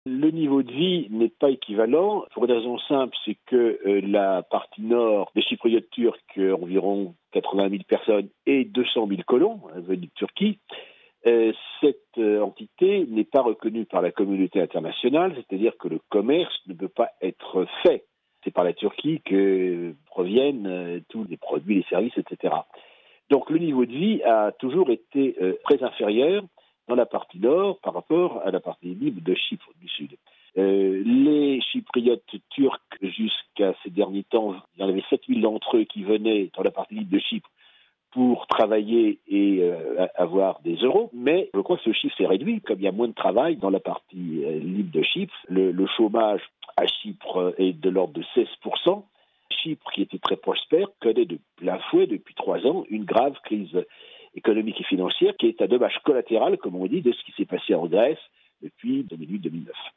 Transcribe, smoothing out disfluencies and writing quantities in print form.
Le niveau de vie n'est pas équivalent pour une raison simple, c'est que la partie nord des Chypriotes turcs, environ 80 000 personnes et 200 000 colons venus de Turquie, cette entité n'est pas reconnue par la communauté internationale, c'est-à-dire que le commerce ne peut pas être fait. C'est par la Turquie que proviennent tous les produits, les services, etc. Donc le niveau de vie a toujours été très inférieur dans la partie nord par rapport à la partie libre de Chypre du sud. Les Chypriotes turcs, jusqu'à ces derniers temps, il y en avait 7 000 d'entre eux qui venaient dans la partie libre de Chypre pour travailler et avoir des euros, mais je crois que ce chiffre s'est réduit, comme il y a moins de travail dans la partie libre de Chypre. Le chômage à Chypre est de l'ordre de 16%. Chypre, qui était très prospère, connaît de plein fouet depuis 3 ans une grave crise économique et financière qui est un dommage collatéral, comme on dit, de ce qui s'est passé en Grèce depuis 2008-2009.